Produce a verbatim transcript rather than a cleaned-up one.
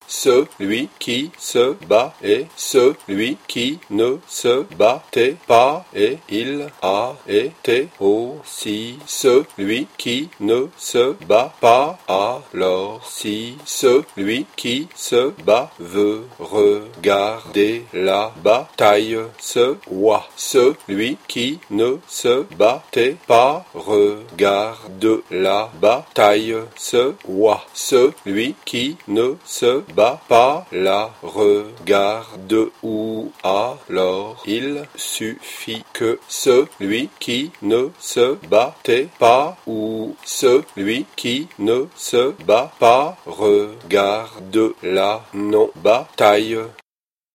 celui qui se bat et celui qui ne se battait pas, et il a été aussi celui qui ne se bat pas. Alors si celui qui se bat veut regarder la bataille, soit celui qui ne se battait pas regarde la bataille, soit celui qui ne se bat pas la regarde, ou alors il suffit que celui qui ne se battait pas ou celui qui ne se bat pas regarde la non-bataille.